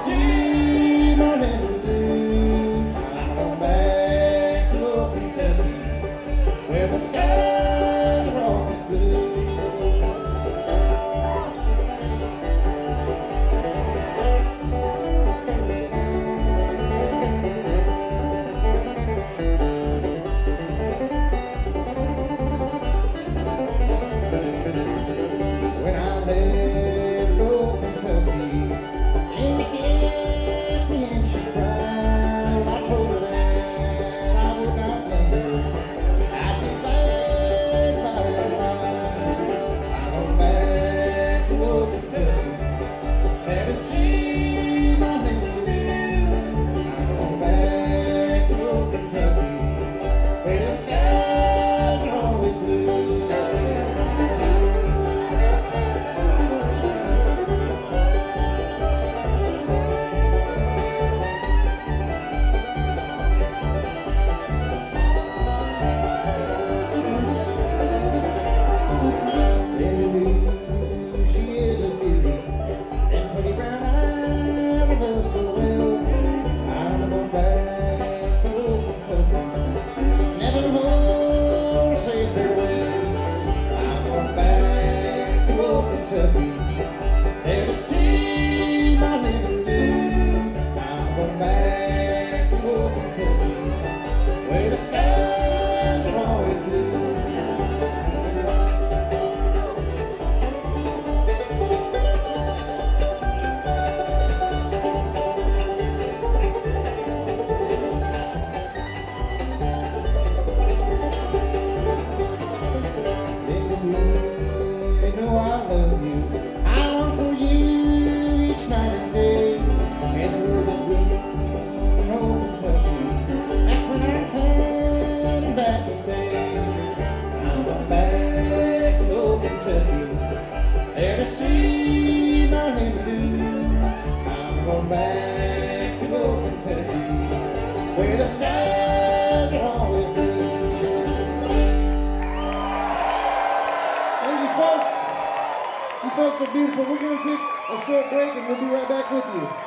Tennessee, morning blue. I'm going back to old Kentucky, where the skies are always blue. When I left old Kentucky, Amy kissed me and she cried. I told her that I would not love her. I'd be back by and by. I'm going back to old Kentucky, Tennessee, my name is Lou. I'm going back to old Kentucky, where the skies are always blue. Kentucky, there to see my little Lou. I'm going back to old Kentucky, where the skies are always blue. You know I love you. I long for you each night and day. And the roses bloom in old Kentucky. That's when I'm coming back to stay. I'm going back to old Kentucky, there to see my name Lou. I'm going back to old Kentucky, where the skies are always blue. You folks are beautiful. We're going to take a short break and we'll be right back with you.